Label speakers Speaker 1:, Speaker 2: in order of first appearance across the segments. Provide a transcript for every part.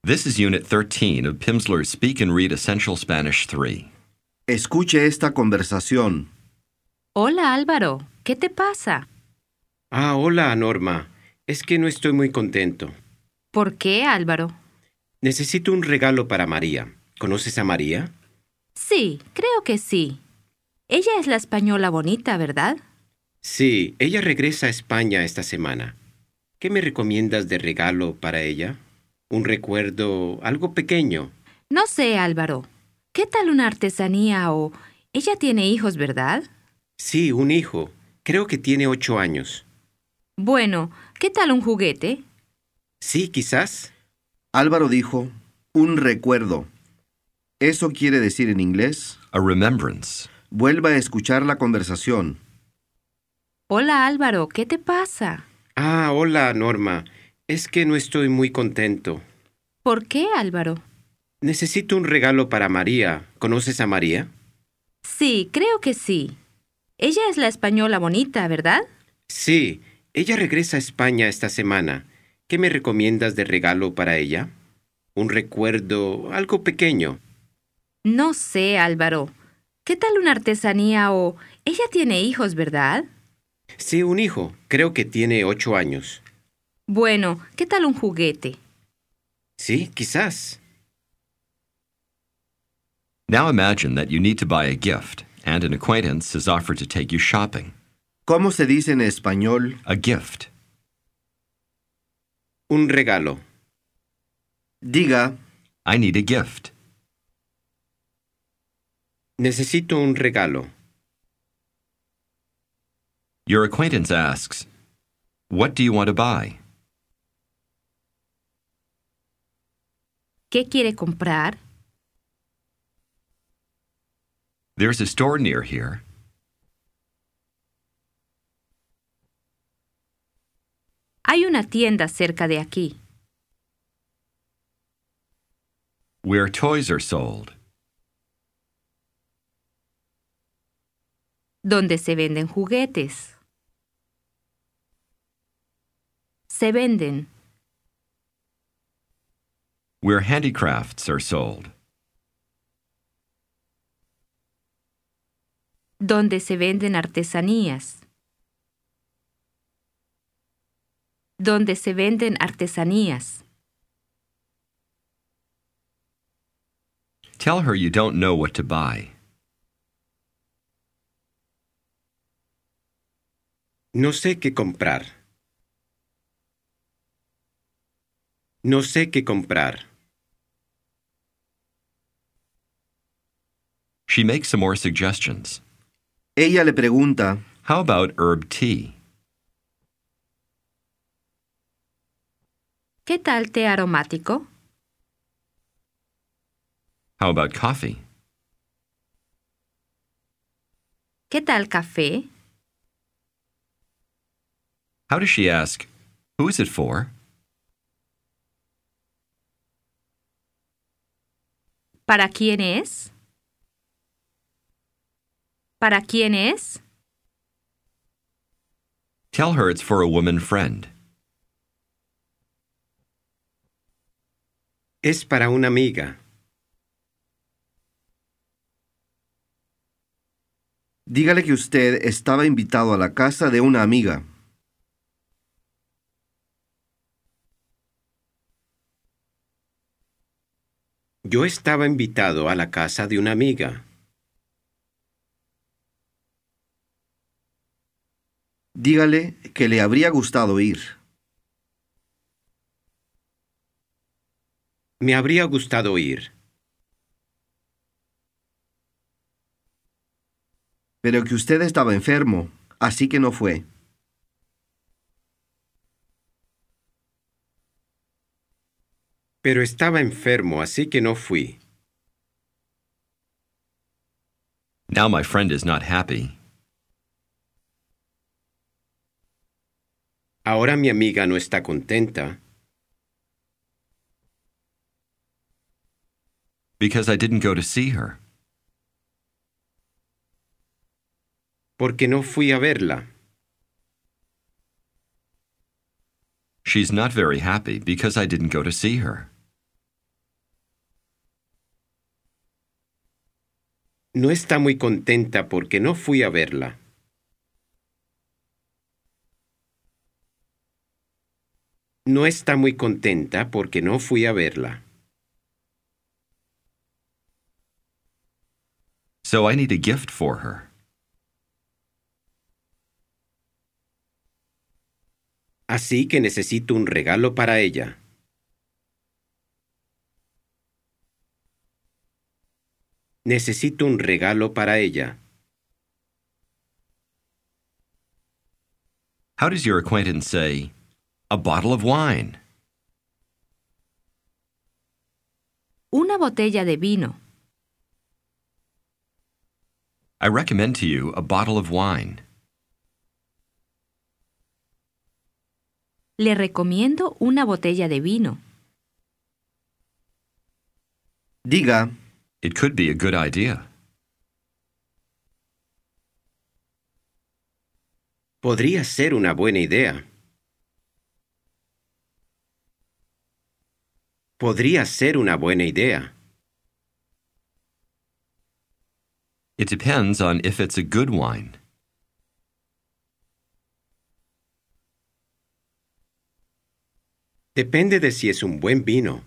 Speaker 1: This is Unit 13 of Pimsleur's Speak and Read Essential Spanish 3.
Speaker 2: Escuche esta conversación.
Speaker 3: Hola Álvaro, ¿qué te pasa?
Speaker 4: Hola, Norma. Es que no estoy muy contento.
Speaker 3: ¿Por qué, Álvaro?
Speaker 4: Necesito un regalo para María. ¿Conoces a María?
Speaker 3: Sí, creo que sí. Ella es la española bonita, ¿verdad?
Speaker 4: Sí, ella regresa a España esta semana. ¿Qué me recomiendas de regalo para ella? Un recuerdo, algo pequeño.
Speaker 3: No sé, Álvaro. ¿Qué tal una artesanía o... Ella tiene hijos, ¿verdad?
Speaker 4: Sí, un hijo. Creo que tiene 8 años.
Speaker 3: Bueno, ¿qué tal un juguete?
Speaker 4: Sí, quizás.
Speaker 2: Álvaro dijo, un recuerdo. ¿Eso quiere decir en inglés?
Speaker 1: A remembrance.
Speaker 2: Vuelva a escuchar la conversación.
Speaker 3: Hola Álvaro, ¿qué te pasa?
Speaker 4: Hola, Norma. Es que no estoy muy contento.
Speaker 3: ¿Por qué, Álvaro?
Speaker 4: Necesito un regalo para María. ¿Conoces a María?
Speaker 3: Sí, creo que sí. Ella es la española bonita, ¿verdad?
Speaker 4: Sí, ella regresa a España esta semana. ¿Qué me recomiendas de regalo para ella? Un recuerdo, algo pequeño.
Speaker 3: No sé, Álvaro. ¿Qué tal una artesanía o... Ella tiene hijos, ¿verdad?
Speaker 4: Sí, un hijo. Creo que tiene 8 años.
Speaker 3: Bueno, ¿qué tal un juguete?
Speaker 4: Sí, quizás.
Speaker 1: Now imagine that you need to buy a gift, and an acquaintance is offered to take you shopping.
Speaker 2: ¿Cómo se dice en español?
Speaker 1: A gift.
Speaker 4: Un regalo.
Speaker 2: Diga,
Speaker 1: I need a gift.
Speaker 4: Necesito un regalo.
Speaker 1: Your acquaintance asks, "What do you want to buy?"
Speaker 3: ¿Qué quiere comprar?
Speaker 1: There's a store near here.
Speaker 3: Hay una tienda cerca de aquí.
Speaker 1: Where toys are sold.
Speaker 3: Donde se venden juguetes. Se venden.
Speaker 1: Where handicrafts are sold.
Speaker 3: Donde se venden artesanías. Donde se venden artesanías.
Speaker 1: Tell her you don't know what to buy.
Speaker 4: No sé qué comprar. No sé qué comprar.
Speaker 1: She makes some more suggestions.
Speaker 2: ella le pregunta,
Speaker 1: How about herb tea?
Speaker 3: ¿Qué tal té aromático?
Speaker 1: How about coffee?
Speaker 3: ¿Qué tal café?
Speaker 1: How does she ask, "Who is it for?"
Speaker 3: ¿Para quién es? ¿Para quién es?
Speaker 1: Tell her it's for a woman friend.
Speaker 4: Es para una amiga.
Speaker 2: dígale que usted estaba invitado a la casa de una amiga.
Speaker 4: Yo estaba invitado a la casa de una amiga.
Speaker 2: Dígale que le habría gustado ir.
Speaker 4: Me habría gustado ir.
Speaker 2: Pero que usted estaba enfermo, así que no fue.
Speaker 4: Pero estaba enfermo, así que no fui.
Speaker 1: Now my friend is not happy.
Speaker 4: Ahora mi amiga no está contenta.
Speaker 1: Because I didn't go to see her.
Speaker 4: Porque no fui a verla.
Speaker 1: She's not very happy because I didn't go to see her.
Speaker 4: No está muy contenta porque no fui a verla. No está muy contenta porque no fui a verla.
Speaker 1: So I need a gift for her.
Speaker 4: Así que necesito un regalo para ella. Necesito un regalo para ella.
Speaker 1: How does your acquaintance say, a bottle of wine?
Speaker 3: Una botella de vino.
Speaker 1: I recommend to you a bottle of wine.
Speaker 3: Le recomiendo una botella de vino.
Speaker 2: Diga,
Speaker 1: It could be a good idea.
Speaker 4: Podría ser una buena idea. Podría ser una buena idea.
Speaker 1: It depends on if it's a good wine.
Speaker 4: Depende de si es un buen vino.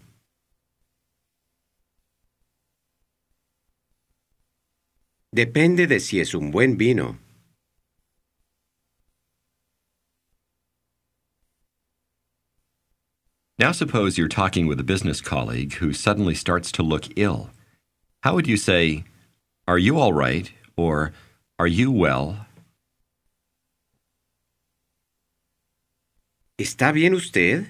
Speaker 4: Depende de si es un buen vino.
Speaker 1: Now suppose you're talking with a business colleague who suddenly starts to look ill. How would you say, are you all right? Or, are you well?
Speaker 4: ¿Está bien usted?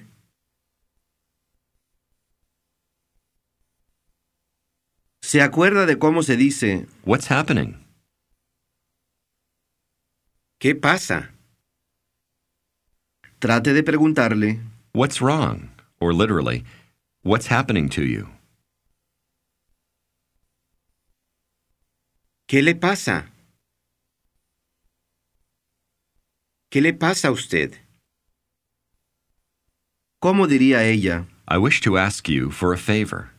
Speaker 2: ¿se acuerda de cómo se dice?
Speaker 1: What's happening?
Speaker 4: ¿Qué pasa?
Speaker 2: Trate de preguntarle.
Speaker 1: What's wrong? Or literally, what's happening to you?
Speaker 4: ¿Qué le pasa? ¿Qué le pasa a usted?
Speaker 2: ¿Cómo diría ella?
Speaker 1: I wish to ask you for a favor.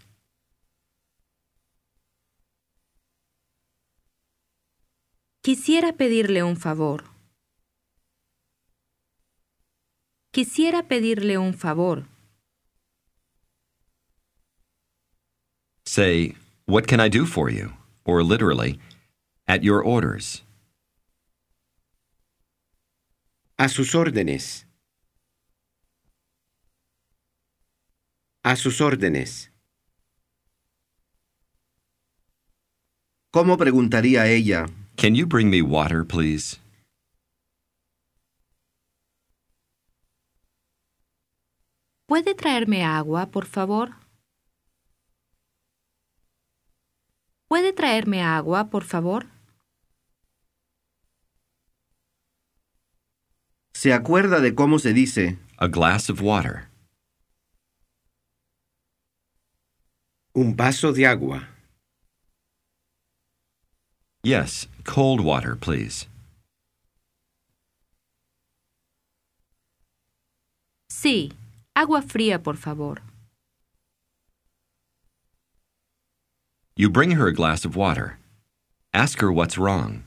Speaker 3: Quisiera pedirle un favor. Quisiera pedirle un favor.
Speaker 1: Say, what can I do for you? Or literally, at your orders.
Speaker 4: A sus órdenes. A sus órdenes.
Speaker 2: ¿Cómo preguntaría ella?
Speaker 1: Can you bring me water, please?
Speaker 3: ¿Puede traerme agua, por favor? ¿Puede traerme agua, por favor?
Speaker 2: ¿Se acuerda de cómo se dice?
Speaker 1: A glass of water.
Speaker 4: Un vaso de agua.
Speaker 1: Yes, cold water, please.
Speaker 3: Sí, agua fría, por favor.
Speaker 1: You bring her a glass of water. Ask her what's wrong.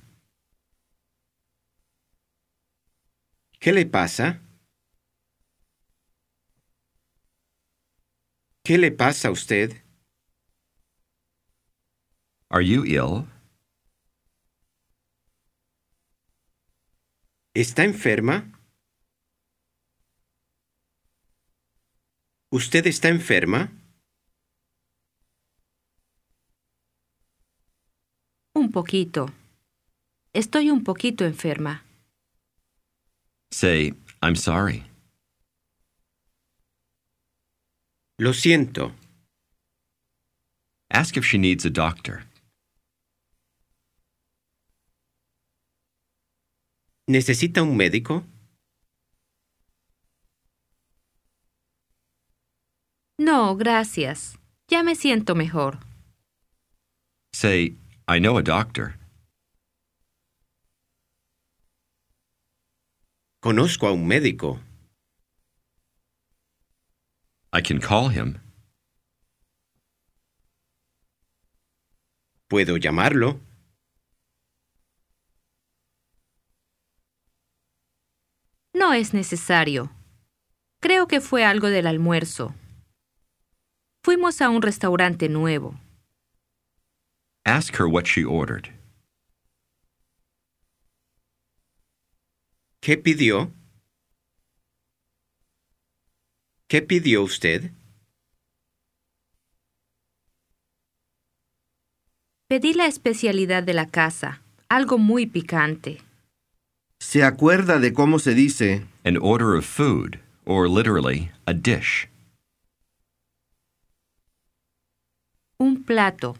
Speaker 4: ¿Qué le pasa? ¿Qué le pasa a usted?
Speaker 1: Are you ill?
Speaker 4: ¿Está enferma? ¿Usted está enferma?
Speaker 3: Un poquito. Estoy un poquito enferma.
Speaker 1: Say, I'm sorry.
Speaker 4: Lo siento.
Speaker 1: Ask if she needs a doctor.
Speaker 4: ¿Necesita un médico?
Speaker 3: No, gracias. Ya me siento mejor.
Speaker 1: Say, I know a doctor.
Speaker 4: Conozco a un médico.
Speaker 1: I can call him.
Speaker 4: ¿Puedo llamarlo?
Speaker 3: No es necesario. Creo que fue algo del almuerzo. Fuimos a un restaurante nuevo.
Speaker 1: Ask her what she ordered.
Speaker 4: ¿Qué pidió? ¿Qué pidió usted?
Speaker 3: Pedí la especialidad de la casa, algo muy picante.
Speaker 2: ¿Se acuerda de cómo se dice?
Speaker 1: An order of food, or literally, a dish.
Speaker 3: Un plato.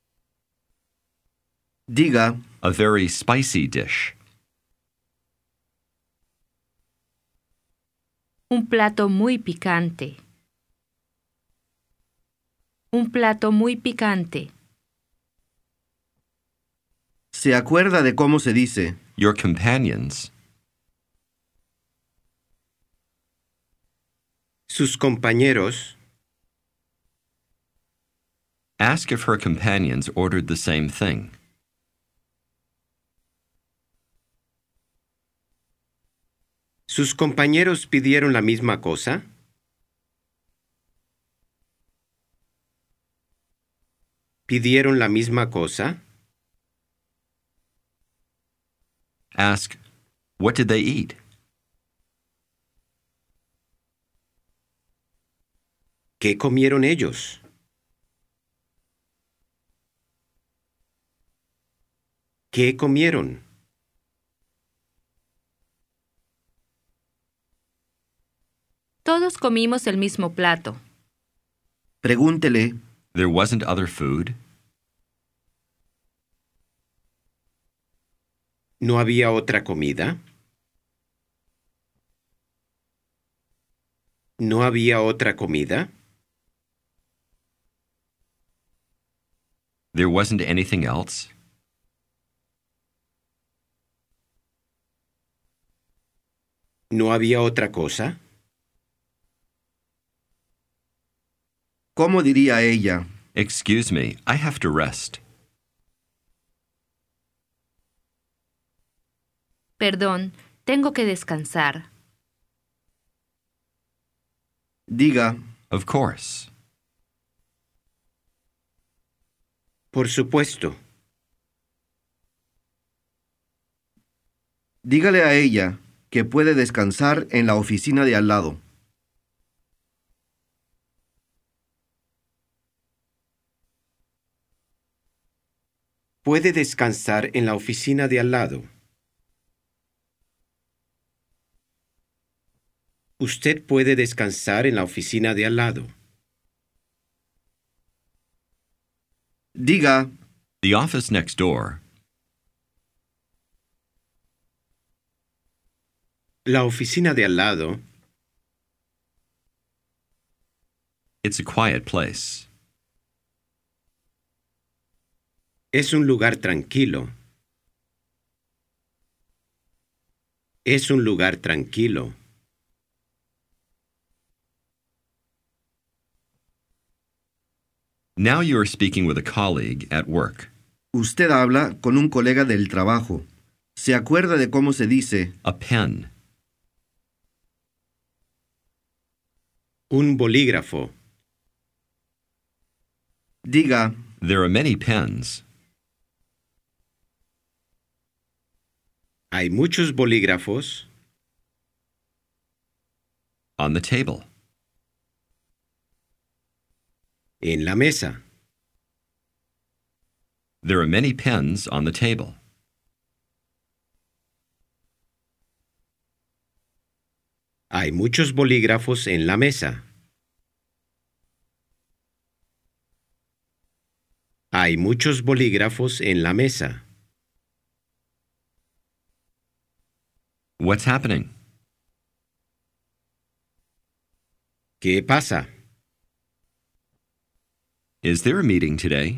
Speaker 2: Diga,
Speaker 1: A very spicy dish.
Speaker 3: Un plato muy picante. Un plato muy picante.
Speaker 2: ¿se acuerda de cómo se dice?
Speaker 1: Your companions.
Speaker 4: Sus compañeros.
Speaker 1: Ask if her companions ordered the same thing.
Speaker 4: ¿Sus compañeros pidieron la misma cosa? ¿Pidieron la misma cosa?
Speaker 1: Ask, what did they eat?
Speaker 4: ¿Qué comieron ellos? ¿Qué comieron?
Speaker 3: Todos comimos el mismo plato.
Speaker 2: Pregúntele,
Speaker 1: There wasn't other food?
Speaker 4: ¿No había otra comida? ¿No había otra comida?
Speaker 1: There wasn't anything else?
Speaker 4: ¿No había otra cosa?
Speaker 2: ¿cómo diría ella?
Speaker 1: Excuse me, I have to rest.
Speaker 3: Perdón, tengo que descansar.
Speaker 2: Diga,
Speaker 1: Of course.
Speaker 4: Por supuesto.
Speaker 2: dígale a ella que puede descansar en la oficina de al lado.
Speaker 4: Puede descansar en la oficina de al lado. Usted puede descansar en la oficina de al lado.
Speaker 2: Diga,
Speaker 1: The office next door.
Speaker 4: La oficina de al lado
Speaker 1: It's a quiet place.
Speaker 4: es un lugar tranquilo. Es un lugar tranquilo.
Speaker 1: Now you are speaking with a colleague at work.
Speaker 2: usted habla con un colega del trabajo. ¿Se acuerda de cómo se dice?
Speaker 1: A pen.
Speaker 4: Un bolígrafo.
Speaker 2: Diga,
Speaker 1: There are many pens.
Speaker 4: Hay muchos bolígrafos
Speaker 1: On the table.
Speaker 4: en la mesa.
Speaker 1: There are many pens on the table.
Speaker 4: Hay muchos bolígrafos en la mesa. Hay muchos bolígrafos en la mesa.
Speaker 1: What's happening?
Speaker 4: ¿Qué pasa?
Speaker 1: Is there a meeting today?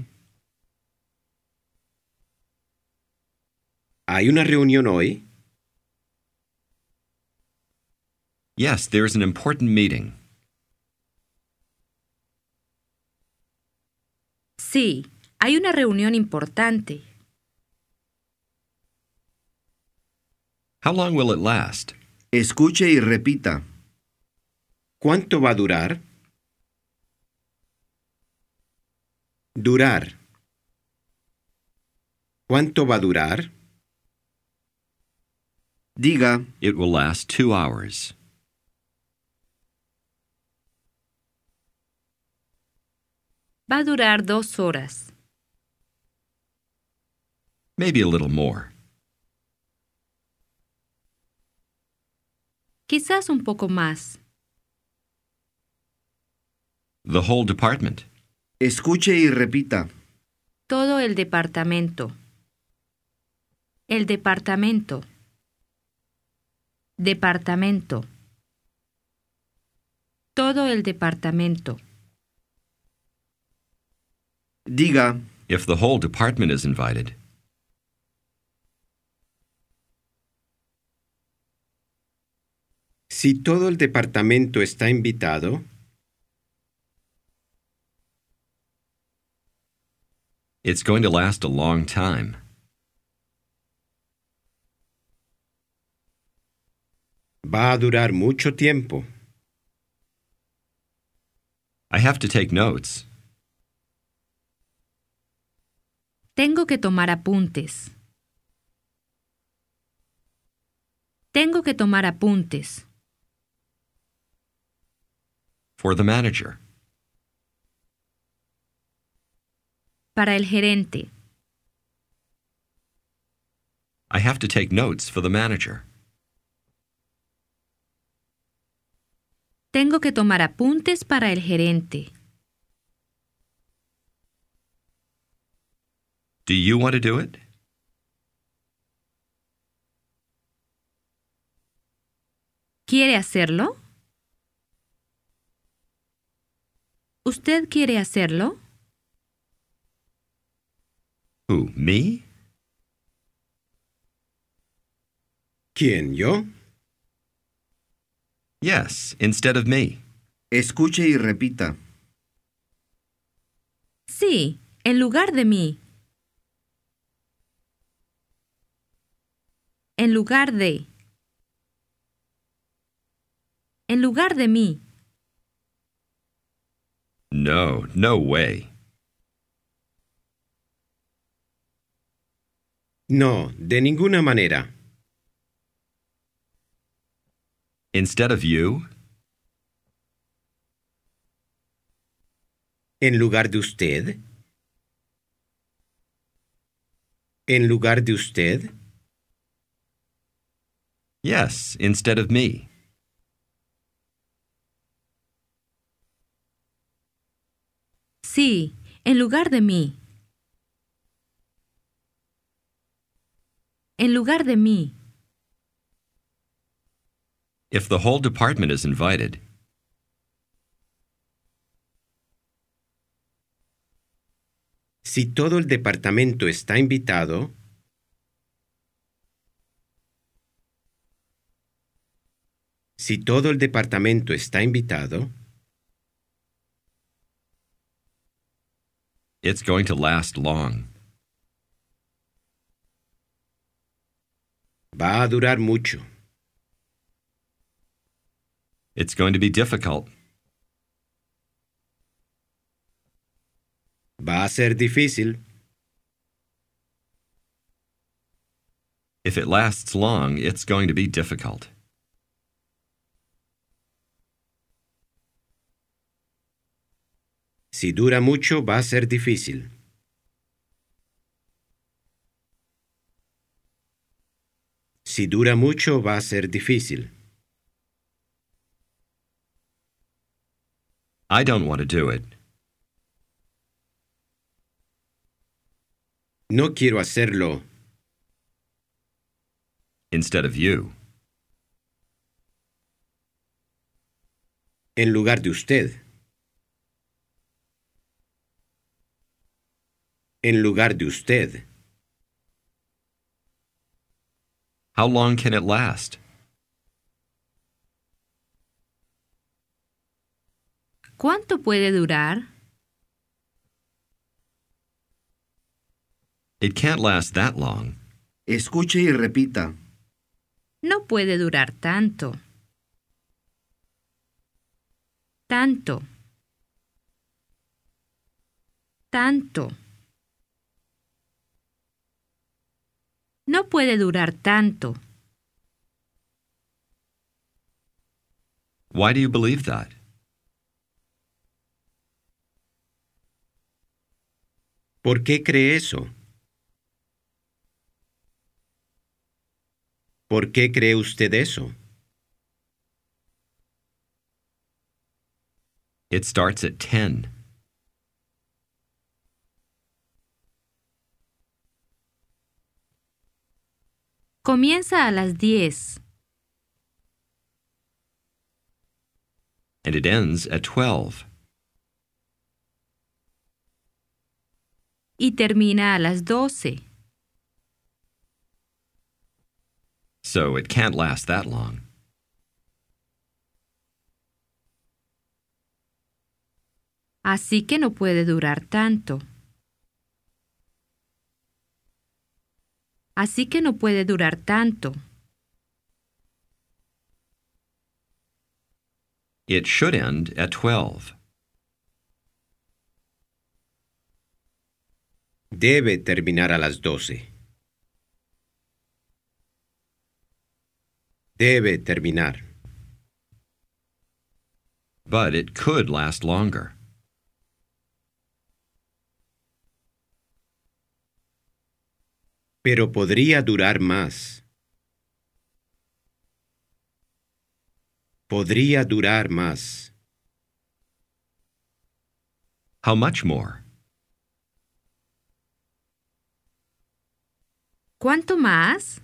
Speaker 4: ¿Hay una reunión hoy?
Speaker 1: Yes, there's an important meeting.
Speaker 3: Sí, hay una reunión importante.
Speaker 1: How long will it last?
Speaker 2: Escuche y repita.
Speaker 4: ¿Cuánto va a durar? Durar. ¿Cuánto va a durar?
Speaker 2: Diga,
Speaker 1: It will last 2 hours.
Speaker 3: Va a durar 2 horas.
Speaker 1: Maybe a little more.
Speaker 3: Quizás un poco más.
Speaker 1: The whole department.
Speaker 2: escuche y repita.
Speaker 3: Todo el departamento. El departamento. Departamento. Todo el departamento.
Speaker 2: Diga,
Speaker 1: If the whole department is invited.
Speaker 4: Si todo el departamento está invitado,
Speaker 1: It's going to last a long time.
Speaker 4: va a durar mucho tiempo.
Speaker 1: I have to take notes.
Speaker 3: Tengo que tomar apuntes. Tengo que tomar apuntes.
Speaker 1: For the manager.
Speaker 3: Para el gerente.
Speaker 1: I have to take notes for the manager.
Speaker 3: Tengo que tomar apuntes para el gerente.
Speaker 1: Do you want to do it?
Speaker 3: ¿Quiere hacerlo? ¿Usted quiere hacerlo?
Speaker 1: Who, me?
Speaker 4: ¿Quién, yo?
Speaker 1: Yes, instead of me.
Speaker 2: escuche y repita.
Speaker 3: Sí, en lugar de mí. En lugar de. En lugar de mí.
Speaker 1: No, no way.
Speaker 4: No, de ninguna manera.
Speaker 1: Instead of you?
Speaker 4: ¿En lugar de usted? ¿En lugar de usted?
Speaker 1: Yes, instead of me.
Speaker 3: Sí, en lugar de mí. En lugar de mí.
Speaker 1: If the whole department is invited.
Speaker 4: Si todo el departamento está invitado, si todo el departamento está invitado,
Speaker 1: It's going to last long.
Speaker 4: va a durar mucho.
Speaker 1: It's going to be difficult.
Speaker 4: Va a ser difícil.
Speaker 1: If it lasts long, it's going to be difficult.
Speaker 4: Si dura mucho, va a ser difícil. Si dura mucho, va a ser difícil.
Speaker 1: I don't want to do it.
Speaker 4: No quiero hacerlo.
Speaker 1: Instead of you.
Speaker 4: En lugar de usted. En lugar de usted.
Speaker 1: How long can it last?
Speaker 3: ¿Cuánto puede durar?
Speaker 1: It can't last that long.
Speaker 2: Escuche y repita.
Speaker 3: No puede durar tanto. Tanto. Tanto. No puede durar tanto.
Speaker 1: Why do you believe that?
Speaker 4: ¿Por qué cree eso? ¿Por qué cree usted eso?
Speaker 1: It starts at 10.
Speaker 3: Comienza a las 10
Speaker 1: And it ends at 12.
Speaker 3: y termina a las 12.
Speaker 1: So it can't last that long.
Speaker 3: Así que no puede durar tanto. Así que no puede durar tanto.
Speaker 1: It should end at 12.
Speaker 4: Debe terminar a las 12. Debe terminar.
Speaker 1: But it could last longer.
Speaker 4: Pero podría durar más. Podría durar más.
Speaker 1: How much more?
Speaker 3: ¿Cuánto más?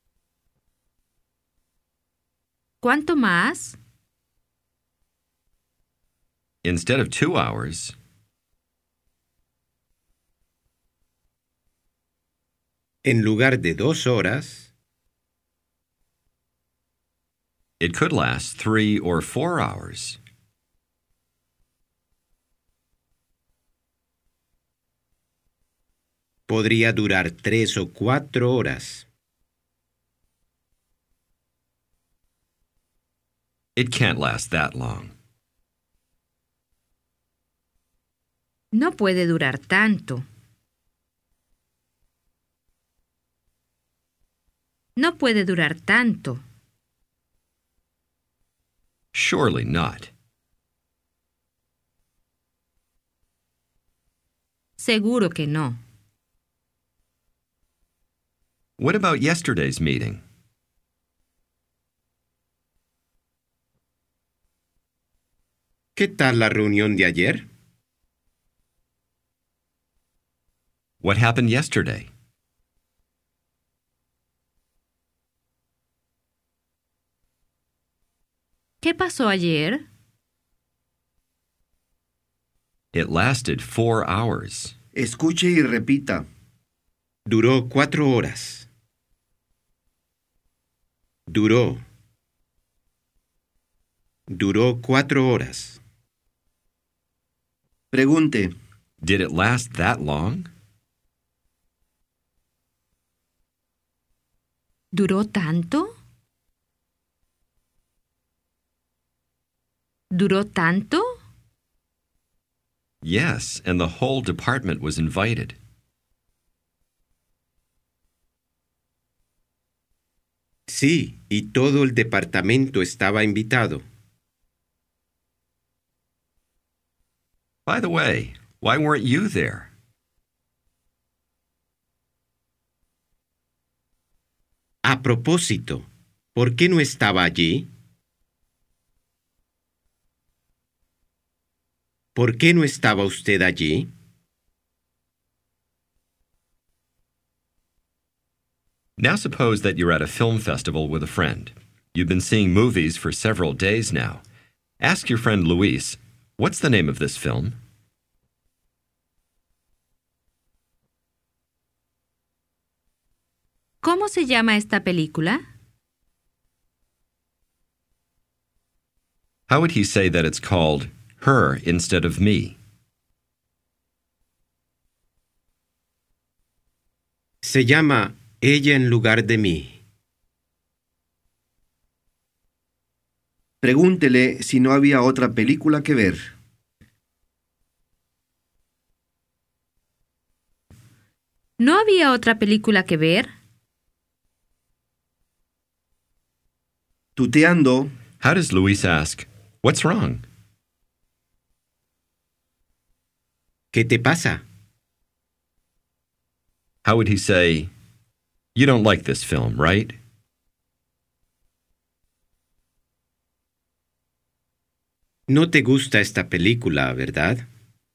Speaker 3: ¿Cuánto más?
Speaker 1: Instead of 2 hours,
Speaker 4: En lugar de 2 horas,
Speaker 1: it could last 3 or 4 hours.
Speaker 4: podría durar 3 o 4 horas.
Speaker 1: It can't last that long.
Speaker 3: No puede durar tanto. No puede durar tanto.
Speaker 1: Surely not.
Speaker 3: Seguro que no.
Speaker 1: What about yesterday's meeting?
Speaker 4: ¿Qué tal la reunión de ayer?
Speaker 1: What happened yesterday?
Speaker 3: ¿Qué pasó ayer?
Speaker 1: It lasted 4 hours.
Speaker 2: Escuche y repita.
Speaker 4: Duró 4 horas. Duró 4 horas.
Speaker 2: Pregunte.
Speaker 1: Did it last that long?
Speaker 3: ¿Duró tanto? ¿Duró tanto?
Speaker 1: Yes, and the whole department was invited.
Speaker 4: Sí, y todo el departamento estaba invitado.
Speaker 1: By the way, why weren't you there?
Speaker 4: A propósito, ¿por qué no estaba allí? ¿Por qué no estaba usted allí?
Speaker 1: Now suppose that you're at a film festival with a friend. You've been seeing movies for several days now. Ask your friend Luis, what's the name of this film?
Speaker 3: ¿Cómo se llama esta película?
Speaker 1: How would he say that it's called Her instead of Me?
Speaker 4: Se llama Ella en lugar de mí.
Speaker 2: Pregúntele si no había otra película que ver.
Speaker 3: ¿No había otra película que ver?
Speaker 2: Tuteando,
Speaker 1: How does Luis ask, "What's wrong?"
Speaker 4: ¿Qué te pasa?
Speaker 1: How would he say, "You don't like this film, right?"
Speaker 4: No te gusta esta película, ¿verdad?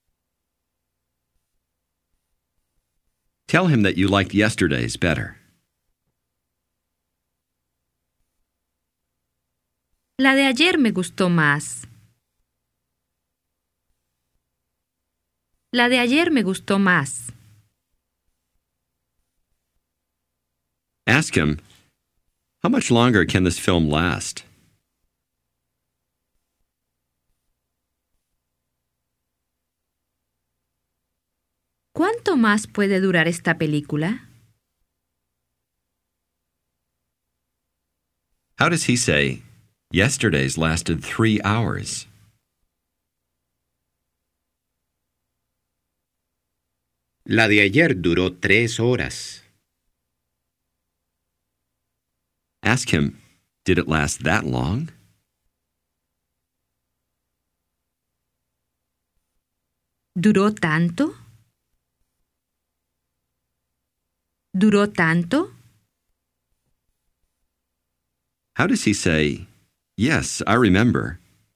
Speaker 1: Tell him that you liked yesterday's better.
Speaker 3: La de ayer me gustó más. La de ayer me gustó más.
Speaker 1: Ask him, "How much longer can this film last?"
Speaker 3: ¿Cuánto más puede durar esta película?
Speaker 1: How does he say, "Yesterday's lasted 3 hours"?
Speaker 4: La de ayer duró 3 horas.
Speaker 1: Ask him, "Did it last that long?"
Speaker 3: ¿Duró tanto? ¿Duró tanto?
Speaker 1: How does he say, "Yes, I remember"?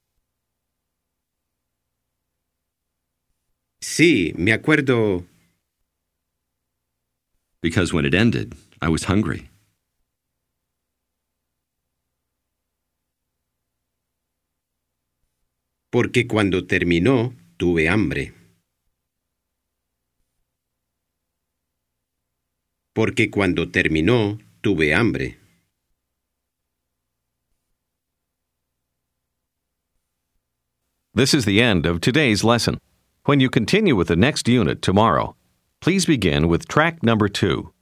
Speaker 4: Sí, me acuerdo.
Speaker 1: Because when it ended, I was hungry.
Speaker 4: Porque cuando terminó, tuve hambre. Porque cuando terminó, tuve hambre.
Speaker 5: This is the end of today's lesson. When you continue with the next unit tomorrow, please begin with track number 2.